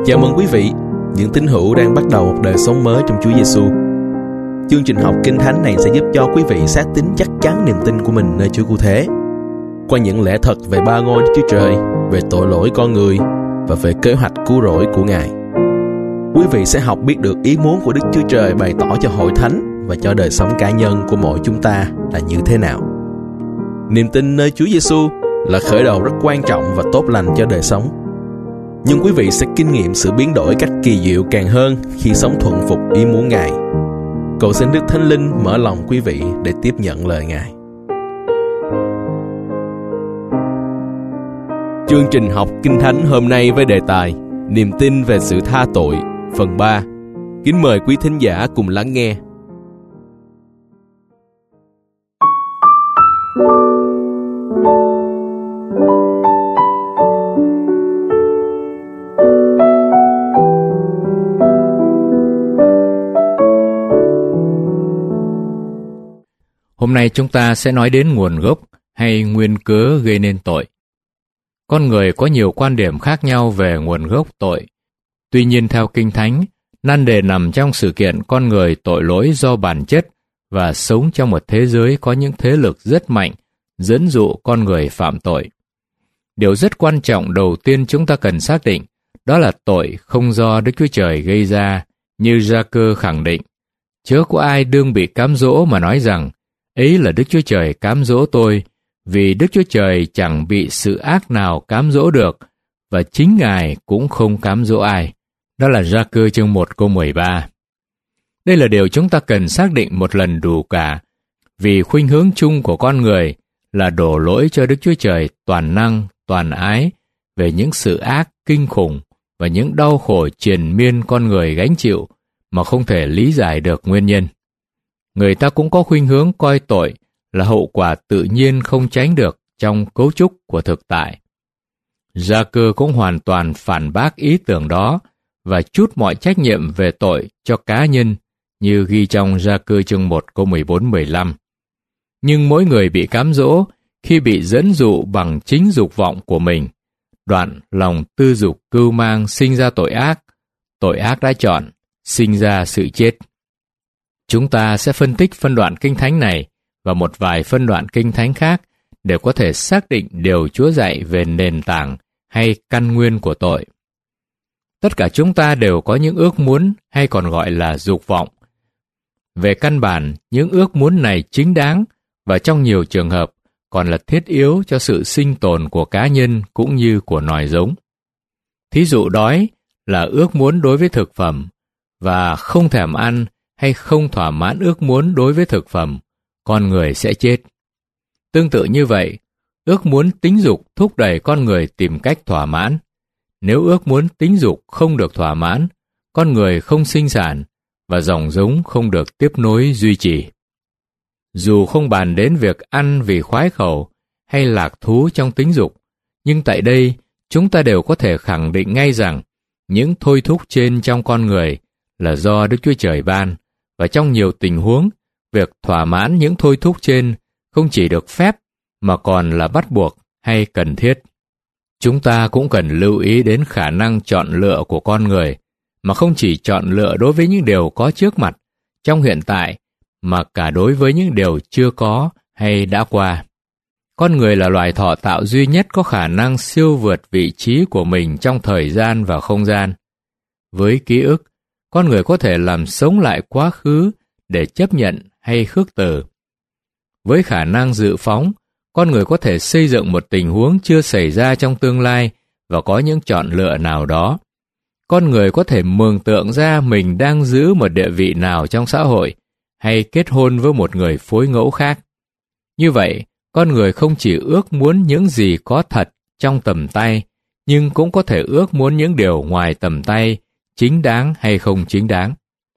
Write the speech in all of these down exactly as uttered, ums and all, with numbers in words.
Chào mừng quý vị, những tín hữu đang bắt đầu một đời sống mới trong Chúa Giêsu. Chương trình học Kinh Thánh này sẽ giúp cho quý vị xác tín chắc chắn niềm tin của mình nơi Chúa Cứu Thế, qua những lẽ thật về ba ngôi Đức Chúa Trời, về tội lỗi con người và về kế hoạch cứu rỗi của Ngài. Quý vị sẽ học biết được ý muốn của Đức Chúa Trời bày tỏ cho hội thánh và cho đời sống cá nhân của mỗi chúng ta là như thế nào. Niềm tin nơi Chúa Giêsu là khởi đầu rất quan trọng và tốt lành cho đời sống. Nhưng quý vị sẽ kinh nghiệm sự biến đổi cách kỳ diệu càng hơn khi sống thuận phục ý muốn Ngài. Cầu xin Đức Thánh Linh mở lòng quý vị để tiếp nhận lời Ngài. Chương trình học Kinh Thánh hôm nay với đề tài Niềm tin về sự tha tội, phần ba. Kính mời quý thính giả cùng lắng nghe. Hôm nay chúng ta sẽ nói đến nguồn gốc hay nguyên cớ gây nên tội. Con người có nhiều quan điểm khác nhau về nguồn gốc tội. Tuy nhiên theo Kinh Thánh, nan đề nằm trong sự kiện con người tội lỗi do bản chất và sống trong một thế giới có những thế lực rất mạnh, dẫn dụ con người phạm tội. Điều rất quan trọng đầu tiên chúng ta cần xác định, đó là tội không do Đức Chúa Trời gây ra, như Gia-cơ khẳng định. Chớ có ai đương bị cám dỗ mà nói rằng, ấy là Đức Chúa Trời cám dỗ tôi, vì Đức Chúa Trời chẳng bị sự ác nào cám dỗ được, và chính Ngài cũng không cám dỗ ai. Đó là Gia-cơ chương một câu mười ba. Đây là điều chúng ta cần xác định một lần đủ cả, vì khuynh hướng chung của con người là đổ lỗi cho Đức Chúa Trời toàn năng, toàn ái về những sự ác kinh khủng và những đau khổ triền miên con người gánh chịu mà không thể lý giải được nguyên nhân. Người ta cũng có khuynh hướng coi tội là hậu quả tự nhiên không tránh được trong cấu trúc của thực tại. Gia-cơ cũng hoàn toàn phản bác ý tưởng đó và trút mọi trách nhiệm về tội cho cá nhân như ghi trong Gia-cơ chương một câu mười bốn mười lăm. Nhưng mỗi người bị cám dỗ khi bị dẫn dụ bằng chính dục vọng của mình, đoạn lòng tư dục cưu mang sinh ra tội ác, tội ác đã chọn, sinh ra sự chết. Chúng ta sẽ phân tích phân đoạn Kinh Thánh này và một vài phân đoạn Kinh Thánh khác để có thể xác định điều Chúa dạy về nền tảng hay căn nguyên của tội. Tất cả chúng ta đều có những ước muốn hay còn gọi là dục vọng. Về căn bản, những ước muốn này chính đáng và trong nhiều trường hợp còn là thiết yếu cho sự sinh tồn của cá nhân cũng như của nòi giống. Thí dụ đói là ước muốn đối với thực phẩm và không thèm ăn hay không thỏa mãn ước muốn đối với thực phẩm, con người sẽ chết. Tương tự như vậy, ước muốn tính dục thúc đẩy con người tìm cách thỏa mãn. Nếu ước muốn tính dục không được thỏa mãn, con người không sinh sản và dòng giống không được tiếp nối duy trì. Dù không bàn đến việc ăn vì khoái khẩu hay lạc thú trong tính dục, nhưng tại đây chúng ta đều có thể khẳng định ngay rằng những thôi thúc trên trong con người là do Đức Chúa Trời ban, và trong nhiều tình huống, việc thỏa mãn những thôi thúc trên không chỉ được phép mà còn là bắt buộc hay cần thiết. Chúng ta cũng cần lưu ý đến khả năng chọn lựa của con người, mà không chỉ chọn lựa đối với những điều có trước mặt, trong hiện tại, mà cả đối với những điều chưa có hay đã qua. Con người là loài thọ tạo duy nhất có khả năng siêu vượt vị trí của mình trong thời gian và không gian. Với ký ức, con người có thể làm sống lại quá khứ để chấp nhận hay khước từ. Với khả năng dự phóng, con người có thể xây dựng một tình huống chưa xảy ra trong tương lai và có những chọn lựa nào đó. Con người có thể mường tượng ra mình đang giữ một địa vị nào trong xã hội hay kết hôn với một người phối ngẫu khác. Như vậy, con người không chỉ ước muốn những gì có thật trong tầm tay, nhưng cũng có thể ước muốn những điều ngoài tầm tay, chính đáng hay không chính đáng.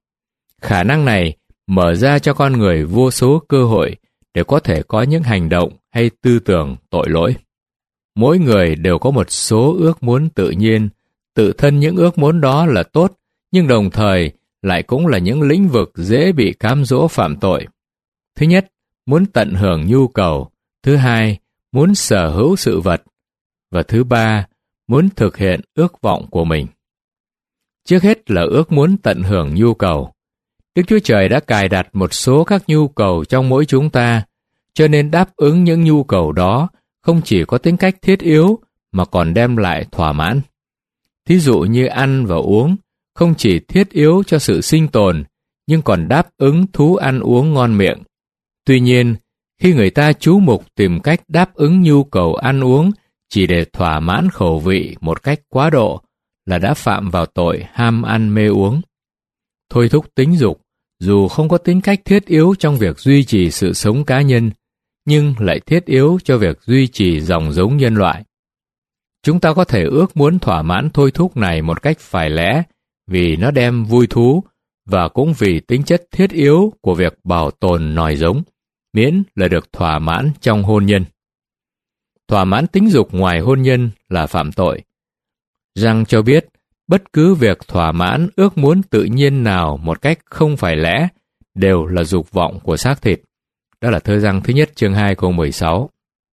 Khả năng này mở ra cho con người vô số cơ hội để có thể có những hành động hay tư tưởng tội lỗi. Mỗi người đều có một số ước muốn tự nhiên, tự thân những ước muốn đó là tốt, nhưng đồng thời lại cũng là những lĩnh vực dễ bị cám dỗ phạm tội. Thứ nhất, muốn tận hưởng nhu cầu. Thứ hai, muốn sở hữu sự vật. Và thứ ba, muốn thực hiện ước vọng của mình. Trước hết là ước muốn tận hưởng nhu cầu. Đức Chúa Trời đã cài đặt một số các nhu cầu trong mỗi chúng ta, cho nên đáp ứng những nhu cầu đó không chỉ có tính cách thiết yếu mà còn đem lại thỏa mãn. Thí dụ như ăn và uống, không chỉ thiết yếu cho sự sinh tồn, nhưng còn đáp ứng thú ăn uống ngon miệng. Tuy nhiên, khi người ta chú mục tìm cách đáp ứng nhu cầu ăn uống chỉ để thỏa mãn khẩu vị một cách quá độ, là đã phạm vào tội ham ăn mê uống. Thôi thúc tính dục, dù không có tính cách thiết yếu trong việc duy trì sự sống cá nhân, nhưng lại thiết yếu cho việc duy trì dòng giống nhân loại. Chúng ta có thể ước muốn thỏa mãn thôi thúc này một cách phải lẽ, vì nó đem vui thú, và cũng vì tính chất thiết yếu của việc bảo tồn nòi giống, miễn là được thỏa mãn trong hôn nhân. Thỏa mãn tính dục ngoài hôn nhân là phạm tội. Giăng cho biết, bất cứ việc thỏa mãn ước muốn tự nhiên nào một cách không phải lẽ đều là dục vọng của xác thịt. Đó là thơ Giăng thứ nhất chương hai câu mười sáu.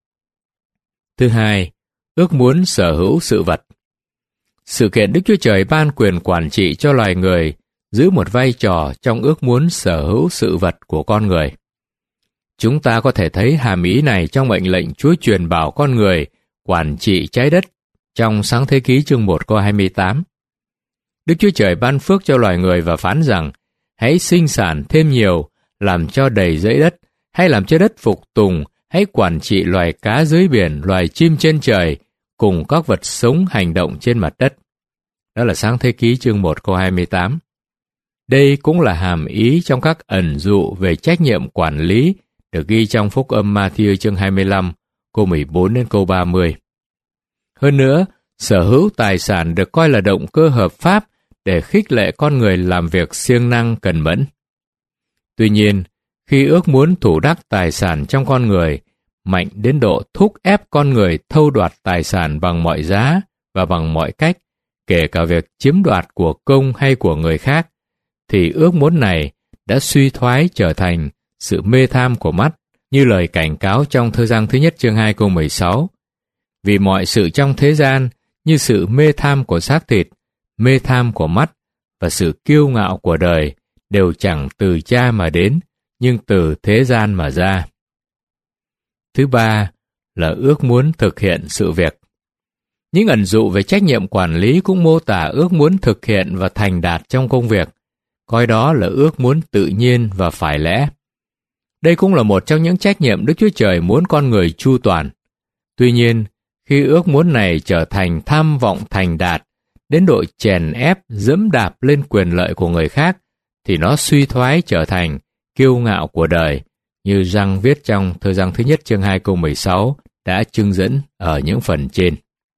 Thứ hai, ước muốn sở hữu sự vật. Sự kiện Đức Chúa Trời ban quyền quản trị cho loài người giữ một vai trò trong ước muốn sở hữu sự vật của con người. Chúng ta có thể thấy hàm ý này trong mệnh lệnh Chúa truyền bảo con người quản trị trái đất trong Sáng Thế Ký chương một câu hai mươi tám. Đức Chúa Trời ban phước cho loài người và phán rằng, hãy sinh sản thêm nhiều, làm cho đầy dãy đất, hãy làm cho đất phục tùng, hãy quản trị loài cá dưới biển, loài chim trên trời, cùng các vật sống hành động trên mặt đất. Đó là Sáng Thế Ký chương một câu hai mươi tám. Đây cũng là hàm ý trong các ẩn dụ về trách nhiệm quản lý được ghi trong Phúc âm Ma-thi-ơ chương hai mươi lăm, câu mười bốn đến câu ba mươi. Hơn nữa, sở hữu tài sản được coi là động cơ hợp pháp để khích lệ con người làm việc siêng năng cần mẫn. Tuy nhiên, khi ước muốn thủ đắc tài sản trong con người mạnh đến độ thúc ép con người thâu đoạt tài sản bằng mọi giá và bằng mọi cách, kể cả việc chiếm đoạt của công hay của người khác, thì ước muốn này đã suy thoái trở thành sự mê tham của mắt, như lời cảnh cáo trong thơ Giăng thứ nhất chương hai câu mười sáu. Vì mọi sự trong thế gian, như sự mê tham của xác thịt, mê tham của mắt và sự kiêu ngạo của đời, đều chẳng từ Cha mà đến, nhưng từ thế gian mà ra. Thứ ba là ước muốn thực hiện sự việc. Những ẩn dụ về trách nhiệm quản lý cũng mô tả ước muốn thực hiện và thành đạt trong công việc, coi đó là ước muốn tự nhiên và phải lẽ. Đây cũng là một trong những trách nhiệm Đức Chúa Trời muốn con người chu toàn. Tuy nhiên, khi ước muốn này trở thành tham vọng thành đạt, đến độ chèn ép, dẫm đạp lên quyền lợi của người khác, thì nó suy thoái trở thành kiêu ngạo của đời, như Giăng viết trong thơ Giăng thứ nhất chương hai câu mười sáu đã trưng dẫn ở những phần trên.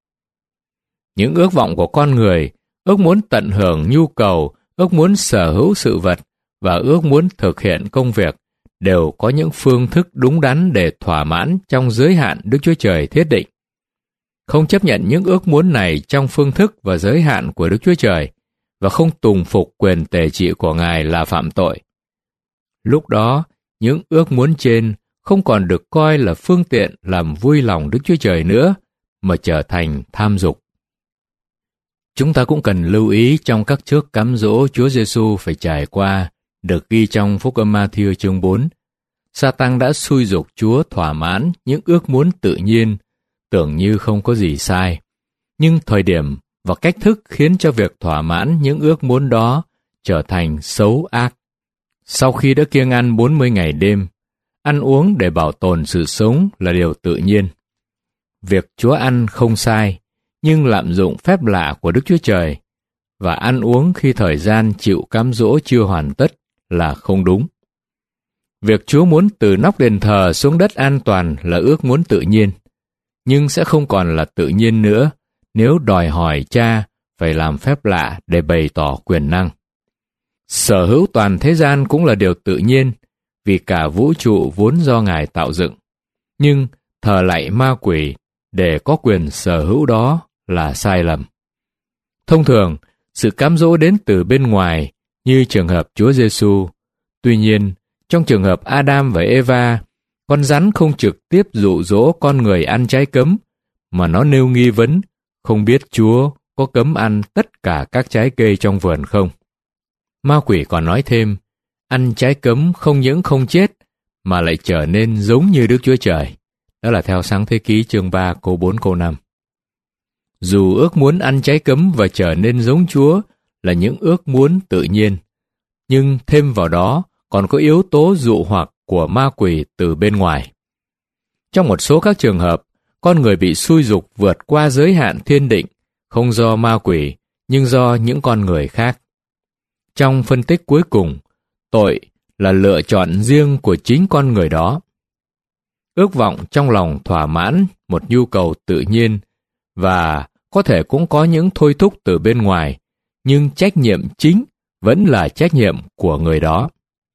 Những ước vọng của con người, ước muốn tận hưởng nhu cầu, ước muốn sở hữu sự vật và ước muốn thực hiện công việc đều có những phương thức đúng đắn để thỏa mãn trong giới hạn Đức Chúa Trời thiết định. Không chấp nhận những ước muốn này trong phương thức và giới hạn của Đức Chúa Trời và không tùng phục quyền tể trị của Ngài là phạm tội. Lúc đó, những ước muốn trên không còn được coi là phương tiện làm vui lòng Đức Chúa Trời nữa, mà trở thành tham dục. Chúng ta cũng cần lưu ý trong các trước cám dỗ Chúa Giêsu phải trải qua, được ghi trong Phúc âm Ma-thi-ơ chương bốn. Sa-tăng đã xui giục Chúa thỏa mãn những ước muốn tự nhiên, tưởng như không có gì sai. Nhưng thời điểm và cách thức khiến cho việc thỏa mãn những ước muốn đó trở thành xấu ác. Sau khi đã kiêng ăn bốn mươi ngày đêm, ăn uống để bảo tồn sự sống là điều tự nhiên. Việc Chúa ăn không sai, nhưng lạm dụng phép lạ của Đức Chúa Trời và ăn uống khi thời gian chịu cám dỗ chưa hoàn tất là không đúng. Việc Chúa muốn từ nóc đền thờ xuống đất an toàn là ước muốn tự nhiên, nhưng sẽ không còn là tự nhiên nữa nếu đòi hỏi Cha phải làm phép lạ để bày tỏ quyền năng. Sở hữu toàn thế gian cũng là điều tự nhiên, vì cả vũ trụ vốn do Ngài tạo dựng. Nhưng thờ lạy ma quỷ để có quyền sở hữu đó là sai lầm. Thông thường, sự cám dỗ đến từ bên ngoài, như trường hợp Chúa Giêsu. Tuy nhiên, trong trường hợp Adam và Eva, con rắn không trực tiếp dụ dỗ con người ăn trái cấm, mà nó nêu nghi vấn, không biết Chúa có cấm ăn tất cả các trái cây trong vườn không? Ma quỷ còn nói thêm, ăn trái cấm không những không chết, mà lại trở nên giống như Đức Chúa Trời. Đó là theo Sáng Thế Ký chương ba câu bốn câu năm. Dù ước muốn ăn trái cấm và trở nên giống Chúa là những ước muốn tự nhiên, nhưng thêm vào đó còn có yếu tố dụ hoặc của ma quỷ từ bên ngoài. Trong một số các trường hợp, con người bị xui dục vượt qua giới hạn thiên định, không do ma quỷ, nhưng do những con người khác. Trong phân tích cuối cùng, tội là lựa chọn riêng của chính con người đó. Ước vọng trong lòng thỏa mãn một nhu cầu tự nhiên, và có thể cũng có những thôi thúc từ bên ngoài, nhưng trách nhiệm chính vẫn là trách nhiệm của người đó.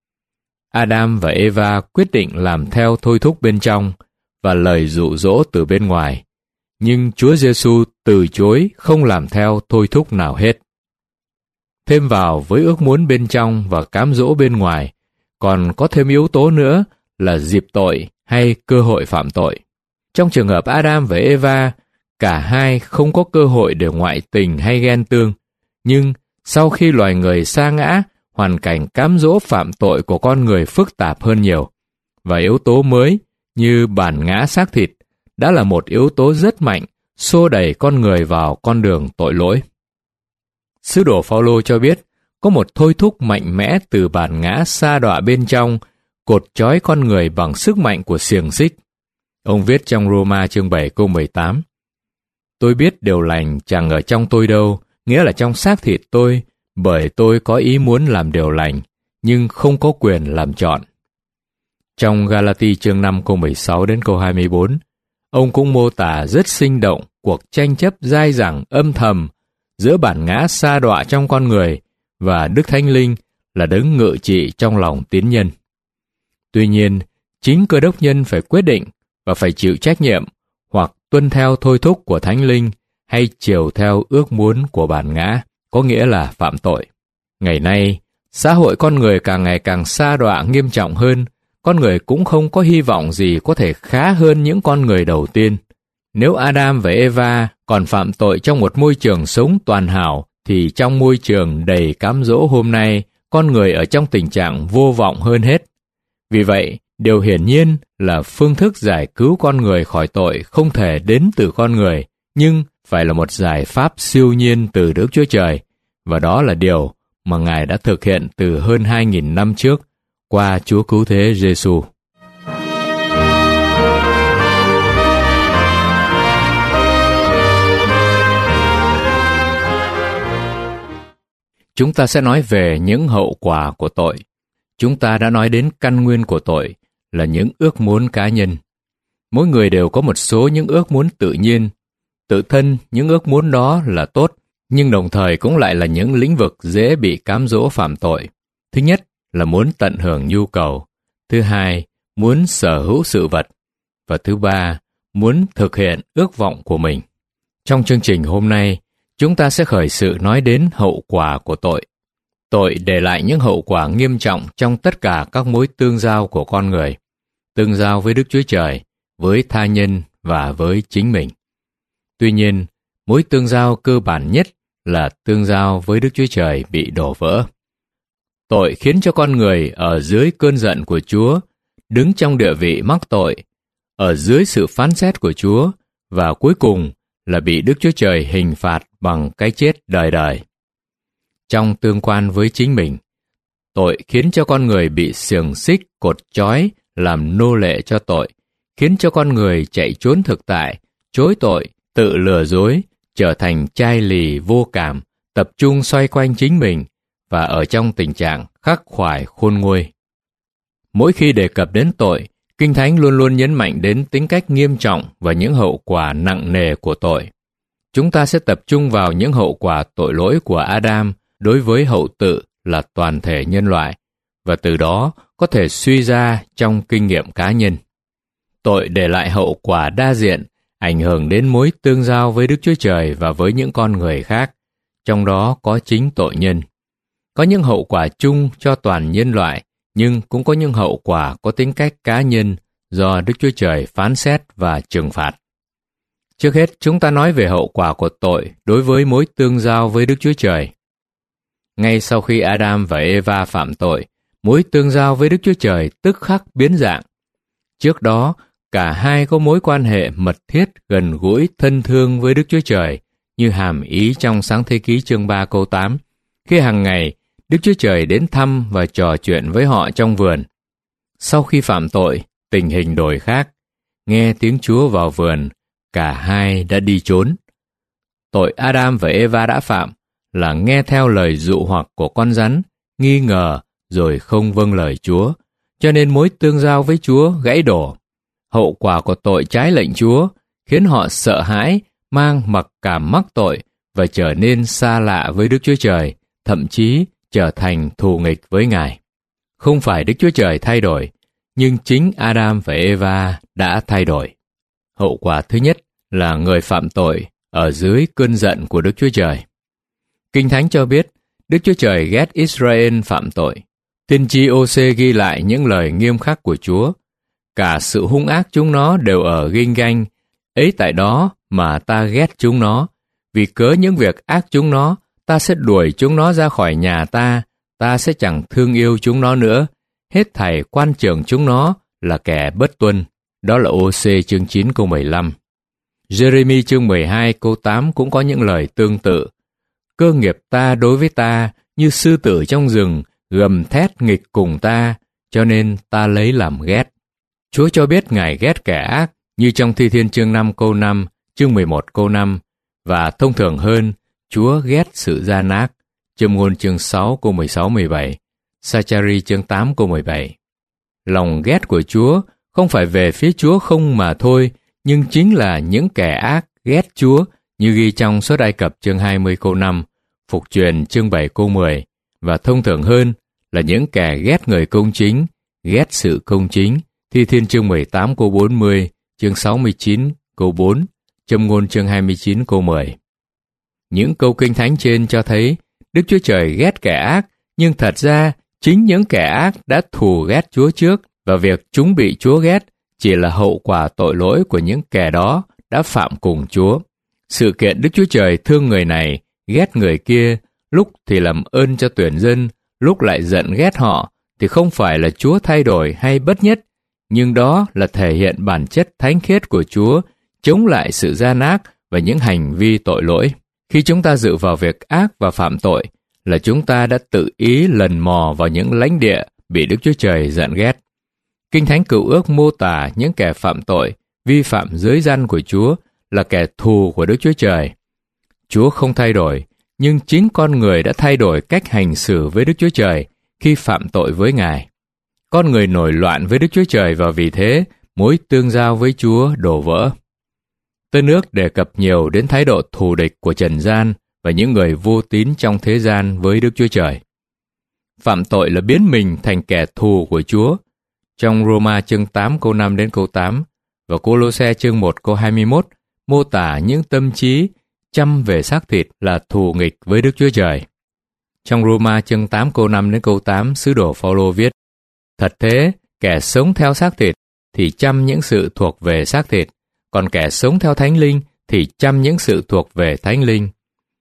Adam và Eva quyết định làm theo thôi thúc bên trong và lời dụ dỗ từ bên ngoài, nhưng Chúa Giêsu từ chối không làm theo thôi thúc nào hết. Thêm vào với ước muốn bên trong và cám dỗ bên ngoài, còn có thêm yếu tố nữa là dịp tội hay cơ hội phạm tội. Trong trường hợp Adam và Eva, cả hai không có cơ hội để ngoại tình hay ghen tương, nhưng sau khi loài người sa ngã, hoàn cảnh cám dỗ phạm tội của con người phức tạp hơn nhiều, và yếu tố mới như bản ngã xác thịt đã là một yếu tố rất mạnh xô đẩy con người vào con đường tội lỗi. Sứ đồ Phao-lô cho biết có một thôi thúc mạnh mẽ từ bản ngã sa đọa bên trong, cột trói con người bằng sức mạnh của xiềng xích. Ông viết trong Roma chương bảy câu mười tám: Tôi biết điều lành chẳng ở trong tôi đâu, nghĩa là trong xác thịt tôi, bởi tôi có ý muốn làm điều lành, nhưng không có quyền làm chọn. Trong Galati chương năm câu mười sáu đến câu hai mươi bốn, ông cũng mô tả rất sinh động cuộc tranh chấp dai dẳng âm thầm giữa bản ngã sa đọa trong con người và Đức Thánh Linh là đấng ngự trị trong lòng tín nhân. Tuy nhiên, chính Cơ Đốc nhân phải quyết định và phải chịu trách nhiệm, hoặc tuân theo thôi thúc của Thánh Linh hay chiều theo ước muốn của bản ngã, có nghĩa là phạm tội. Ngày nay, xã hội con người càng ngày càng sa đọa nghiêm trọng hơn, con người cũng không có hy vọng gì có thể khá hơn những con người đầu tiên. Nếu Adam và Eva còn phạm tội trong một môi trường sống toàn hảo, thì trong môi trường đầy cám dỗ hôm nay, con người ở trong tình trạng vô vọng hơn hết. Vì vậy, điều hiển nhiên là phương thức giải cứu con người khỏi tội không thể đến từ con người, nhưng phải là một giải pháp siêu nhiên từ Đức Chúa Trời, và đó là điều mà Ngài đã thực hiện từ hơn hai nghìn năm trước qua Chúa Cứu Thế Giêsu. Chúng ta sẽ nói về những hậu quả của tội. Chúng ta đã nói đến căn nguyên của tội là những ước muốn cá nhân. Mỗi người đều có một số những ước muốn tự nhiên. Tự thân, những ước muốn đó là tốt, nhưng đồng thời cũng lại là những lĩnh vực dễ bị cám dỗ phạm tội. Thứ nhất là muốn tận hưởng nhu cầu. Thứ hai, muốn sở hữu sự vật. Và thứ ba, muốn thực hiện ước vọng của mình. Trong chương trình hôm nay, chúng ta sẽ khởi sự nói đến hậu quả của tội. Tội để lại những hậu quả nghiêm trọng trong tất cả các mối tương giao của con người. Tương giao với Đức Chúa Trời, với tha nhân và với chính mình. Tuy nhiên, mối tương giao cơ bản nhất là tương giao với Đức Chúa Trời bị đổ vỡ. Tội khiến cho con người ở dưới cơn giận của Chúa, đứng trong địa vị mắc tội, ở dưới sự phán xét của Chúa, và cuối cùng là bị Đức Chúa Trời hình phạt bằng cái chết đời đời. Trong tương quan với chính mình, tội khiến cho con người bị xiềng xích cột trói làm nô lệ cho tội, khiến cho con người chạy trốn thực tại, chối tội, tự lừa dối, trở thành chai lì vô cảm, tập trung xoay quanh chính mình và ở trong tình trạng khắc khoải khôn nguôi. Mỗi khi đề cập đến tội, Kinh Thánh luôn luôn nhấn mạnh đến tính cách nghiêm trọng và những hậu quả nặng nề của tội. Chúng ta sẽ tập trung vào những hậu quả tội lỗi của Adam đối với hậu tự là toàn thể nhân loại, và từ đó có thể suy ra trong kinh nghiệm cá nhân. Tội để lại hậu quả đa diện, ảnh hưởng đến mối tương giao với Đức Chúa Trời và với những con người khác, trong đó có chính tội nhân. Có những hậu quả chung cho toàn nhân loại, nhưng cũng có những hậu quả có tính cách cá nhân do Đức Chúa Trời phán xét và trừng phạt. Trước hết, chúng ta nói về hậu quả của tội đối với mối tương giao với Đức Chúa Trời. Ngay sau khi Adam và Eva phạm tội, mối tương giao với Đức Chúa Trời tức khắc biến dạng. Trước đó, cả hai có mối quan hệ mật thiết, gần gũi, thân thương với Đức Chúa Trời, như hàm ý trong Sáng Thế Ký chương ba câu tám, khi hàng ngày Đức Chúa Trời đến thăm và trò chuyện với họ trong vườn. Sau khi phạm tội, tình hình đổi khác. Nghe tiếng Chúa vào vườn, cả hai đã đi trốn. Tội Adam và Eva đã phạm là nghe theo lời dụ hoặc của con rắn, nghi ngờ rồi không vâng lời Chúa, cho nên mối tương giao với Chúa gãy đổ. Hậu quả của tội trái lệnh Chúa khiến họ sợ hãi, mang mặc cảm mắc tội và trở nên xa lạ với Đức Chúa Trời, thậm chí trở thành thù nghịch với Ngài. Không phải Đức Chúa Trời thay đổi, nhưng chính Adam và Eva đã thay đổi. Hậu quả thứ nhất là người phạm tội ở dưới cơn giận của Đức Chúa Trời. Kinh Thánh cho biết Đức Chúa Trời ghét Israel phạm tội. Tiên tri Ô-sê ghi lại những lời nghiêm khắc của Chúa. Cả sự hung ác chúng nó đều ở Ginh-ganh. Ấy tại đó mà ta ghét chúng nó. Vì cớ những việc ác chúng nó, ta sẽ đuổi chúng nó ra khỏi nhà ta. Ta sẽ chẳng thương yêu chúng nó nữa. Hết thảy quan trưởng chúng nó là kẻ bất tuân. Đó là Ô-sê chương chín câu mười lăm. Giê-rê-mi chương mười hai câu tám cũng có những lời tương tự. Cơ nghiệp ta đối với ta như sư tử trong rừng, gầm thét nghịch cùng ta, cho nên ta lấy làm ghét. Chúa cho biết Ngài ghét kẻ ác, như trong Thi Thiên chương năm câu năm, chương mười một câu năm, và thông thường hơn, Chúa ghét sự gian ác, Châm ngôn chương sáu câu mười sáu mười bảy, Sa-cha-ri chương tám câu mười bảy. Lòng ghét của Chúa không phải về phía Chúa không mà thôi, nhưng chính là những kẻ ác ghét Chúa, như ghi trong Xuất Ai Cập chương hai mươi câu năm, Phục Truyền chương bảy câu mười, và thông thường hơn là những kẻ ghét người công chính, ghét sự công chính, Thi Thiên chương mười tám câu bốn mươi, chương sáu mươi chín câu bốn, Châm ngôn chương hai mươi chín câu mười. Những câu kinh thánh trên cho thấy Đức Chúa Trời ghét kẻ ác, nhưng thật ra chính những kẻ ác đã thù ghét Chúa trước, và việc chúng bị Chúa ghét chỉ là hậu quả tội lỗi của những kẻ đó đã phạm cùng Chúa. Sự kiện Đức Chúa Trời thương người này, ghét người kia, lúc thì làm ơn cho tuyển dân, lúc lại giận ghét họ, thì không phải là Chúa thay đổi hay bất nhất, nhưng đó là thể hiện bản chất thánh khiết của Chúa, chống lại sự gian ác và những hành vi tội lỗi. Khi chúng ta dự vào việc ác và phạm tội, là chúng ta đã tự ý lần mò vào những lãnh địa bị Đức Chúa Trời giận ghét. Kinh Thánh Cựu Ước mô tả những kẻ phạm tội, vi phạm giới răn của Chúa là kẻ thù của Đức Chúa Trời. Chúa không thay đổi, nhưng chính con người đã thay đổi cách hành xử với Đức Chúa Trời khi phạm tội với Ngài. Con người nổi loạn với Đức Chúa Trời và vì thế mối tương giao với Chúa đổ vỡ. Tân Ước đề cập nhiều đến thái độ thù địch của trần gian và những người vô tín trong thế gian với Đức Chúa Trời. Phạm tội là biến mình thành kẻ thù của Chúa. Trong Roma chương tám câu năm đến câu tám và Cô-lô-se chương một câu hai mươi mốt mô tả những tâm trí chăm về xác thịt là thù nghịch với Đức Chúa Trời. Trong Roma chương tám câu năm đến câu tám, sứ đồ Phao-lô viết: Thật thế, kẻ sống theo xác thịt thì chăm những sự thuộc về xác thịt, còn kẻ sống theo Thánh Linh thì chăm những sự thuộc về Thánh Linh.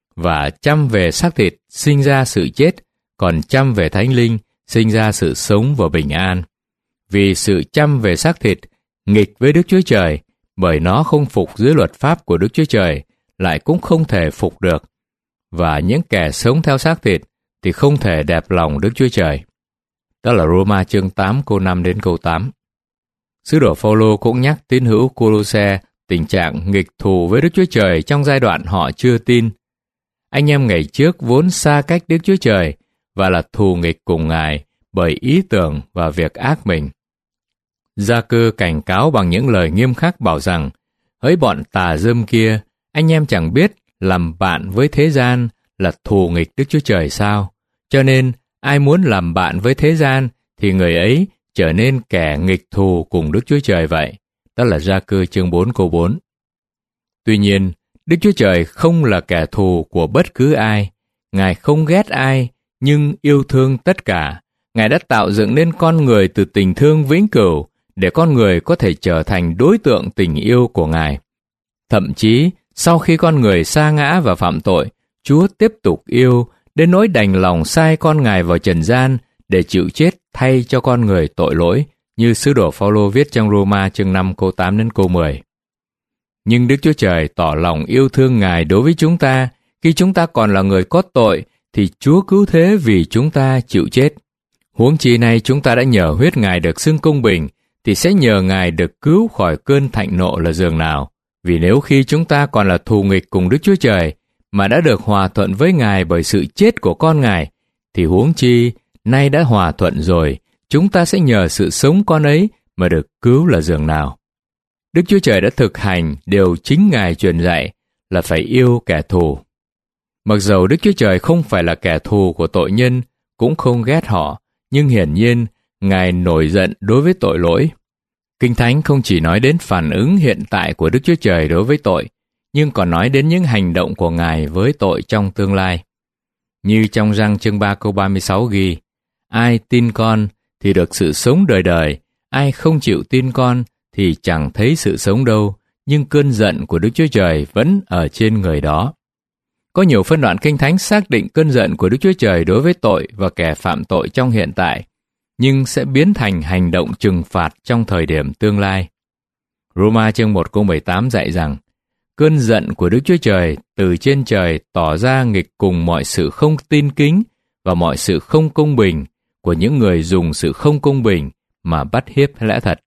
Và chăm về xác thịt sinh ra sự chết, còn chăm về Thánh Linh sinh ra sự sống và bình an. Vì sự chăm về xác thịt nghịch với Đức Chúa Trời, bởi nó không phục dưới luật pháp của Đức Chúa Trời, lại cũng không thể phục được. Và những kẻ sống theo xác thịt thì không thể đẹp lòng Đức Chúa Trời. Đó là Roma chương tám câu năm đến câu tám. Sứ đồ Phao-lô cũng nhắc tín hữu Cô-lô-se tình trạng nghịch thù với Đức Chúa Trời trong giai đoạn họ chưa tin. Anh em ngày trước vốn xa cách Đức Chúa Trời và là thù nghịch cùng Ngài bởi ý tưởng và việc ác mình. Gia-cơ cảnh cáo bằng những lời nghiêm khắc bảo rằng: hỡi bọn tà dâm kia, anh em chẳng biết làm bạn với thế gian là thù nghịch Đức Chúa Trời sao? Cho nên ai muốn làm bạn với thế gian thì người ấy trở nên kẻ nghịch thù cùng Đức Chúa Trời vậy. Đó là Gia-cơ chương bốn câu bốn. Tuy nhiên, Đức Chúa Trời không là kẻ thù của bất cứ ai. Ngài không ghét ai, nhưng yêu thương tất cả. Ngài đã tạo dựng nên con người từ tình thương vĩnh cửu để con người có thể trở thành đối tượng tình yêu của Ngài. Thậm chí, sau khi con người sa ngã và phạm tội, Chúa tiếp tục yêu đến nỗi đành lòng sai con Ngài vào trần gian để chịu chết thay cho con người tội lỗi, như sứ đồ Phaolô viết trong Roma chương năm câu tám đến câu mười. Nhưng Đức Chúa Trời tỏ lòng yêu thương Ngài đối với chúng ta, khi chúng ta còn là người có tội, thì Chúa cứu thế vì chúng ta chịu chết. Huống chi này chúng ta đã nhờ huyết Ngài được xưng công bình, thì sẽ nhờ Ngài được cứu khỏi cơn thạnh nộ là dường nào. Vì nếu khi chúng ta còn là thù nghịch cùng Đức Chúa Trời, mà đã được hòa thuận với Ngài bởi sự chết của con Ngài, thì huống chi, nay đã hòa thuận rồi, chúng ta sẽ nhờ sự sống con ấy mà được cứu là dường nào. Đức Chúa Trời đã thực hành điều chính Ngài truyền dạy là phải yêu kẻ thù. Mặc dầu Đức Chúa Trời không phải là kẻ thù của tội nhân, cũng không ghét họ, nhưng hiển nhiên, Ngài nổi giận đối với tội lỗi. Kinh Thánh không chỉ nói đến phản ứng hiện tại của Đức Chúa Trời đối với tội, nhưng còn nói đến những hành động của Ngài với tội trong tương lai. Như trong Răng chương ba câu ba mươi sáu ghi, ai tin con thì được sự sống đời đời, ai không chịu tin con thì chẳng thấy sự sống đâu, nhưng cơn giận của Đức Chúa Trời vẫn ở trên người đó. Có nhiều phân đoạn Kinh Thánh xác định cơn giận của Đức Chúa Trời đối với tội và kẻ phạm tội trong hiện tại, nhưng sẽ biến thành hành động trừng phạt trong thời điểm tương lai. Roma chương một câu mười tám dạy rằng, cơn giận của Đức Chúa Trời từ trên trời tỏ ra nghịch cùng mọi sự không tin kính và mọi sự không công bình của những người dùng sự không công bình mà bắt hiếp lẽ thật.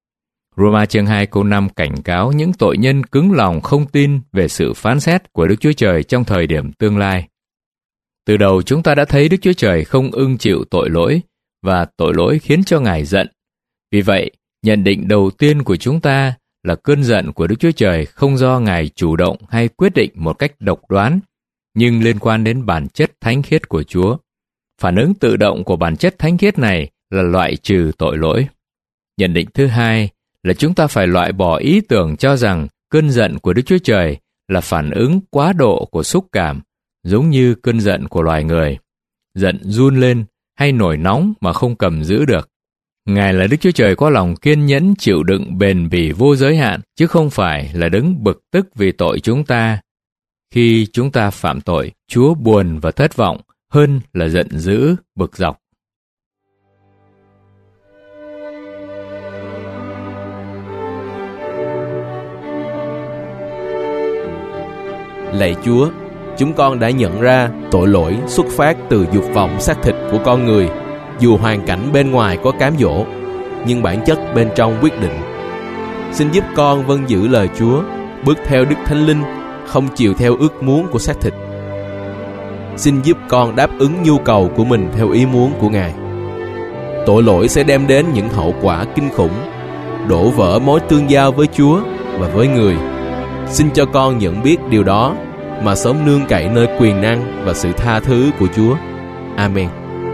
Roma chương hai câu năm cảnh cáo những tội nhân cứng lòng không tin về sự phán xét của Đức Chúa Trời trong thời điểm tương lai. Từ đầu chúng ta đã thấy Đức Chúa Trời không ưng chịu tội lỗi, và tội lỗi khiến cho Ngài giận. Vì vậy, nhận định đầu tiên của chúng ta là cơn giận của Đức Chúa Trời không do Ngài chủ động hay quyết định một cách độc đoán, nhưng liên quan đến bản chất thánh khiết của Chúa. Phản ứng tự động của bản chất thánh khiết này là loại trừ tội lỗi. Nhận định thứ hai là chúng ta phải loại bỏ ý tưởng cho rằng cơn giận của Đức Chúa Trời là phản ứng quá độ của xúc cảm, giống như cơn giận của loài người. Giận run lên hay nổi nóng mà không cầm giữ được. Ngài là Đức Chúa Trời có lòng kiên nhẫn chịu đựng bền bỉ vô giới hạn, chứ không phải là đấng bực tức vì tội chúng ta. Khi chúng ta phạm tội, Chúa buồn và thất vọng hơn là giận dữ, bực dọc. Lạy Chúa, chúng con đã nhận ra tội lỗi xuất phát từ dục vọng xác thịt của con người. Dù hoàn cảnh bên ngoài có cám dỗ, nhưng bản chất bên trong quyết định. Xin giúp con vâng giữ lời Chúa, bước theo Đức Thánh Linh, không chiều theo ước muốn của xác thịt. Xin giúp con đáp ứng nhu cầu của mình theo ý muốn của Ngài. Tội lỗi sẽ đem đến những hậu quả kinh khủng, đổ vỡ mối tương giao với Chúa và với người. Xin cho con nhận biết điều đó mà sớm nương cậy nơi quyền năng và sự tha thứ của Chúa. Amen.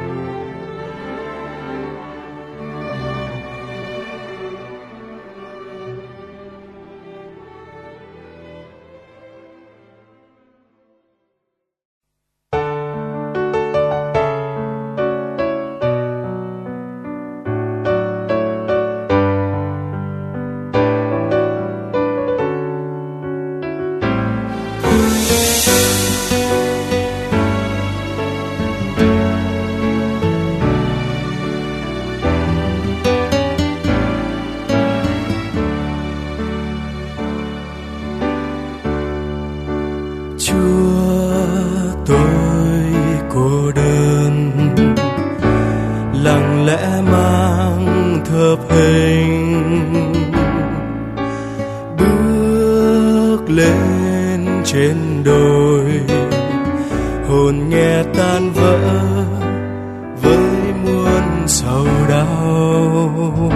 Trên đồi hồn nghe tan vỡ với muôn sầu đau,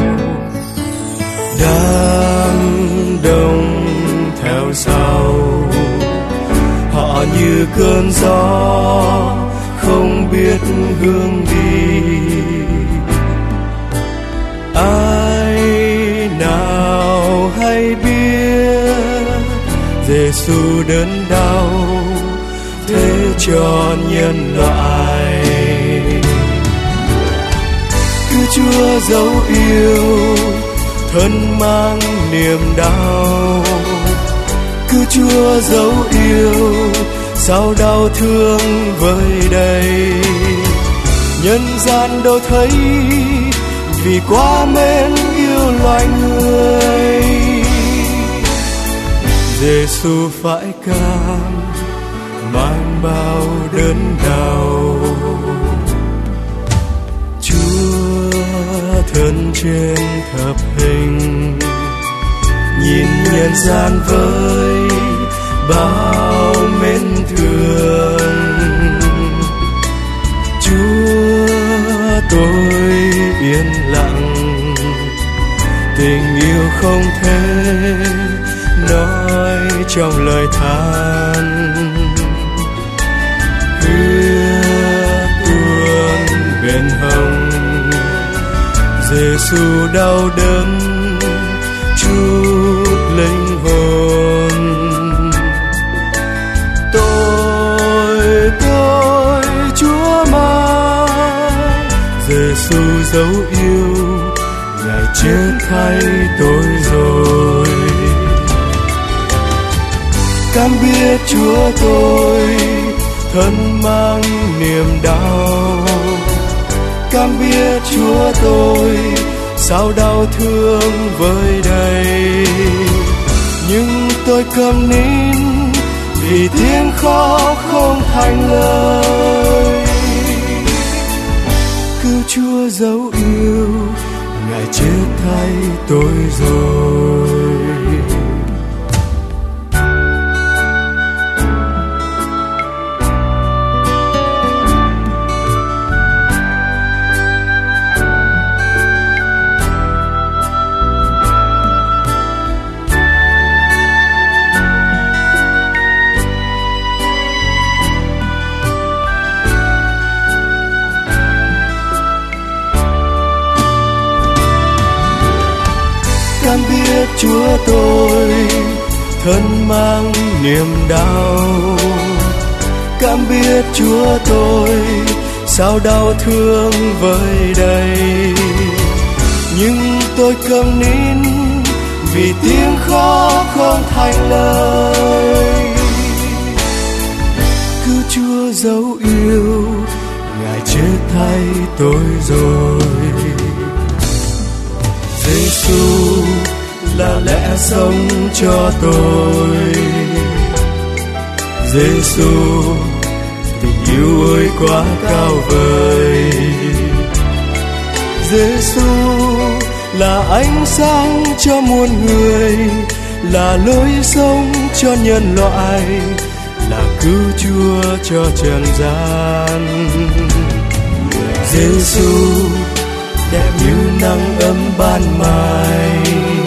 đám đông theo sau họ như cơn gió không biết hướng đi. Ai nào hay biết Giê-xu đớn đau thế cho nhân loại. Cứ Chúa dấu yêu thân mang niềm đau, cứ Cứ Chúa dấu yêu, sao đau thương vơi đầy. Nhân gian đâu thấy, vì quá mến yêu loài người. Giê-xu phải cam mang bao đớn đau. Chúa thân trên thập hình, nhìn nhân gian với bao mến thương. Chúa tôi yên lặng, tình yêu không thể nói trong lời than. Hứa tuôn bên hồng, Giê-xu đau đớn chút linh hồn. Tôi tôi Chúa mang, Giê-xu dấu yêu, Ngài chết thay tôi rồi. Cam biết Chúa tôi thân mang niềm đau. Cam biết Chúa tôi sao đau thương vơi đầy. Nhưng tôi câm nín vì tiếng khóc không thành lời. Cứ Chúa dấu yêu, Ngài chết thay tôi rồi. Cam biết Chúa tôi thân mang niềm đau. Cam biết Chúa tôi sao đau thương vơi đầy. Nhưng tôi câm nín vì tiếng khóc không thành lời. Cứ Chúa dấu yêu, Ngài chết thay tôi rồi. Giê-xu là lẽ sống cho tôi. Giê-xu tình yêu ơi quá cao vời. Giê-xu là ánh sáng cho muôn người, là lối sống cho nhân loại, là cứu Chúa cho trần gian. Giê-xu đẹp như nắng ấm ban mai.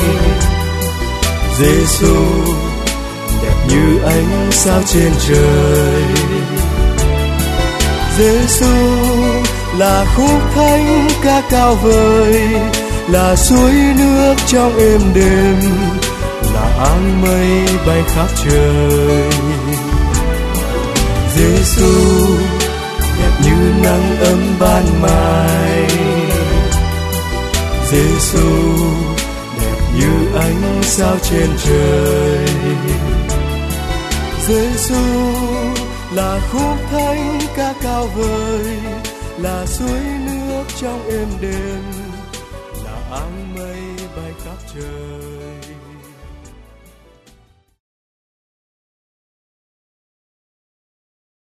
Giê-xu đẹp như ánh sao trên trời. Giê-xu là khúc thánh ca cao vời, là suối nước trong êm đềm, là áng mây bay khắp trời. Giê-xu đẹp như nắng ấm ban mai. Giê-xu đẹp như ánh sao trên trời. Giê-xu là khúc thánh ca cao vời, là suối nước trong êm đềm, là áng mây bay khắp trời.